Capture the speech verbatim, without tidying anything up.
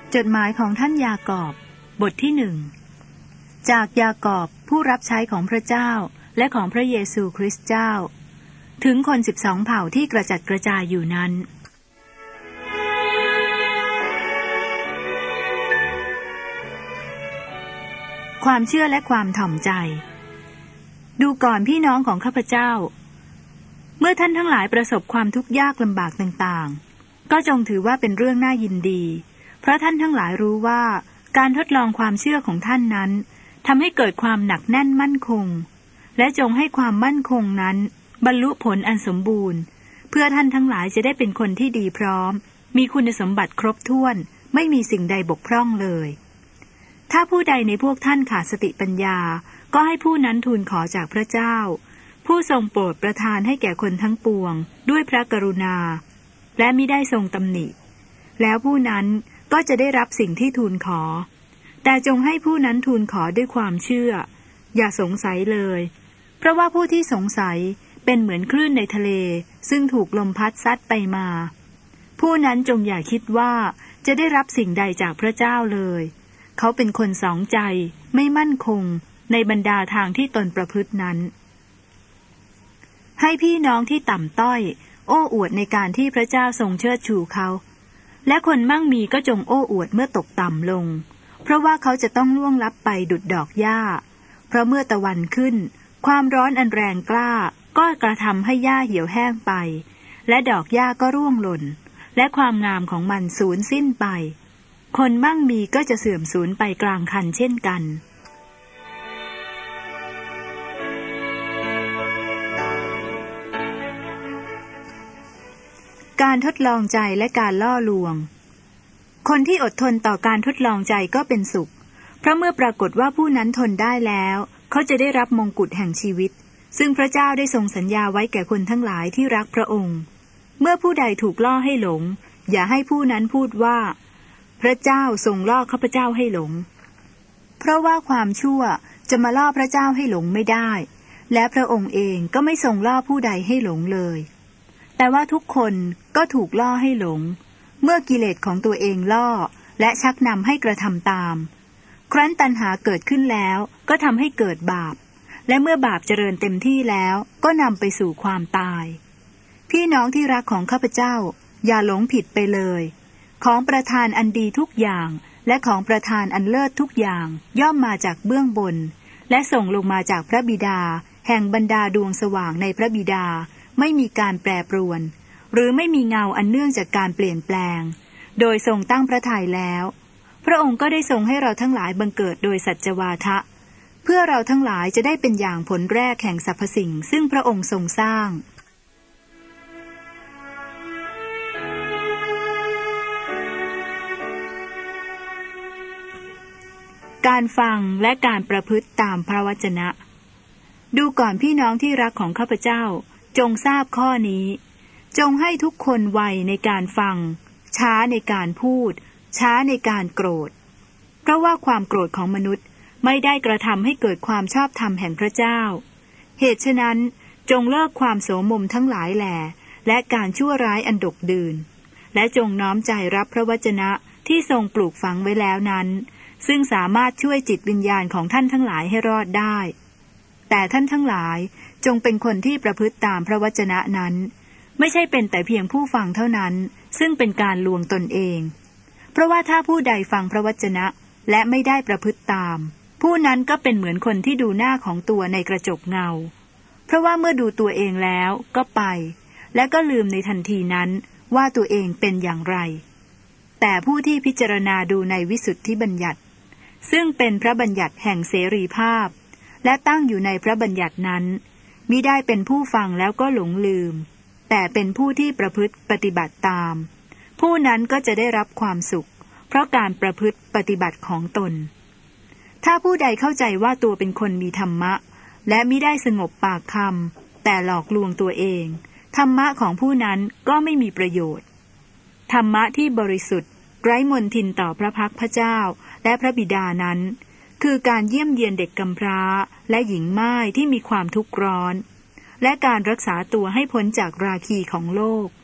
จดหมายของท่านยากอบบทที่หนึ่งจากยากอบผู้รับใช้ของพระเจ้าและของพระเยซูคริสต์เจ้าถึงคนสิบสองเผ่าที่กระจัดกระจายอยู่นั้นความเชื่อและความถ่อมใจดูก่อนพี่น้องของข้าพเจ้าเมื่อท่านทั้งหลายประสบความทุกข์ยากลำบากต่างๆก็จงถือว่าเป็นเรื่องน่ายินดีเพราะท่านทั้งหลายรู้ว่าการทดลองความเชื่อของท่านนั้นทำให้เกิดความหนักแน่นมั่นคงและจงให้ความมั่นคงนั้นบรรลุผลอันสมบูรณ์เพื่อท่านทั้งหลายจะได้เป็นคนที่ดีพร้อมมีคุณสมบัติครบถ้วนไม่มีสิ่งใดบกพร่องเลยถ้าผู้ใดในพวกท่านขาดสติปัญญาก็ให้ผู้นั้นทูลขอจากพระเจ้าผู้ทรงโปรดประทานให้แก่คนทั้งปวงด้วยพระกรุณาและมิได้ทรงตำหนิแล้วผู้นั้นก็จะได้รับสิ่งที่ทูลขอแต่จงให้ผู้นั้นทูลขอด้วยความเชื่ออย่าสงสัยเลยเพราะว่าผู้ที่สงสัยเป็นเหมือนคลื่นในทะเลซึ่งถูกลมพัดซัดไปมาผู้นั้นจงอย่าคิดว่าจะได้รับสิ่งใดจากพระเจ้าเลยเขาเป็นคนสองใจไม่มั่นคงในบรรดาทางที่ตนประพฤตินั้นให้พี่น้องที่ต่ำต้อยโอ้อวดในการที่พระเจ้าทรงเชิดชูเขาและคนมั่งมีก็จงโอ้อวดเมื่อตกต่ำลงเพราะว่าเขาจะต้องล่วงลับไปดุจดอกหญ้าเพราะเมื่อตะวันขึ้นความร้อนอันแรงกล้าก็กระทำให้หญ้าเหี่ยวแห้งไปและดอกหญ้าก็ร่วงหล่นและความงามของมันสูญสิ้นไปคนมั่งมีก็จะเสื่อมสูญไปกลางคันเช่นกันการทดลองใจและการล่อลวงคนที่อดทนต่อการทดลองใจก็เป็นสุขเพราะเมื่อปรากฏว่าผู้นั้นทนได้แล้วเขาจะได้รับมงกุฎแห่งชีวิตซึ่งพระเจ้าได้ทรงสัญญาไว้แก่คนทั้งหลายที่รักพระองค์เมื่อผู้ใดถูกล่อให้หลงอย่าให้ผู้นั้นพูดว่าพระเจ้าทรงล่อข้าพเจ้าให้หลงเพราะว่าความชั่วจะมาล่อพระเจ้าให้หลงไม่ได้และพระองค์เองก็ไม่ทรงล่อผู้ใดให้หลงเลยแต่ว่าทุกคนก็ถูกล่อให้หลงเมื่อกิเลสของตัวเองล่อและชักนำให้กระทำตามครั้นตัณหาเกิดขึ้นแล้วก็ทำให้เกิดบาปและเมื่อบาปเจริญเต็มที่แล้วก็นำไปสู่ความตายพี่น้องที่รักของข้าพเจ้าอย่าหลงผิดไปเลยของประทานอันดีทุกอย่างและของประทานอันเลิศทุกอย่างย่อมมาจากเบื้องบนและส่งลงมาจากพระบิดาแห่งบรรดาดวงสว่างในพระบิดาไม่มีการแปรปรวนหรือไม่มีเงาอันเนื่องจากการเปลี่ยนแปลงโดยทรงตั้งพระทัยแล้วพระองค์ก็ได้ทรงให้เราทั้งหลายบังเกิดโดยสัจวาทะเพื่อเราทั้งหลายจะได้เป็นอย่างผลแรกแห่งสรรพสิ่งซึ่งพระองค์ทรงสร้างการฟังและการประพฤติตามพระวจนะดูก่อนพี่น้องที่รักของข้าพเจ้าจงทราบข้อนี้จงให้ทุกคนไวในการฟังช้าในการพูดช้าในการโกรธเพราะว่าความโกรธของมนุษย์ไม่ได้กระทำให้เกิดความชอบธรรมแห่งพระเจ้าเหตุฉะนั้นจงเลิกความโสมมทั้งหลายแหล่และการชั่วร้ายอันดกดื่นและจงน้อมใจรับพระวจนะที่ทรงปลูกฝังไว้แล้วนั้นซึ่งสามารถช่วยจิตวิญญาณของท่านทั้งหลายให้รอดได้แต่ท่านทั้งหลายจงเป็นคนที่ประพฤติตามพระวจนะนั้นไม่ใช่เป็นแต่เพียงผู้ฟังเท่านั้นซึ่งเป็นการลวงตนเองเพราะว่าถ้าผู้ใดฟังพระวจนะและไม่ได้ประพฤติตามผู้นั้นก็เป็นเหมือนคนที่ดูหน้าของตัวในกระจกเงาเพราะว่าเมื่อดูตัวเองแล้วก็ไปและก็ลืมในทันทีนั้นว่าตัวเองเป็นอย่างไรแต่ผู้ที่พิจารณาดูในวิสุทธิบัญญัติซึ่งเป็นพระบัญญัติแห่งเสรีภาพและตั้งอยู่ในพระบัญญัตินั้นมิได้เป็นผู้ฟังแล้วก็หลงลืมแต่เป็นผู้ที่ประพฤติปฏิบัติตามผู้นั้นก็จะได้รับความสุขเพราะการประพฤติปฏิบัติของตนถ้าผู้ใดเข้าใจว่าตัวเป็นคนมีธรรมะและมิได้สงบปากคำแต่หลอกลวงตัวเองธรรมะของผู้นั้นก็ไม่มีประโยชน์ธรรมะที่บริสุทธิ์ไร้มลทินต่อพระพักพระเจ้าและพระบิดานั้นคือการเยี่ยมเยียนเด็กกำพร้าและหญิงม่ายที่มีความทุกข์ร้อนและการรักษาตัวให้พ้นจากราคีของโลก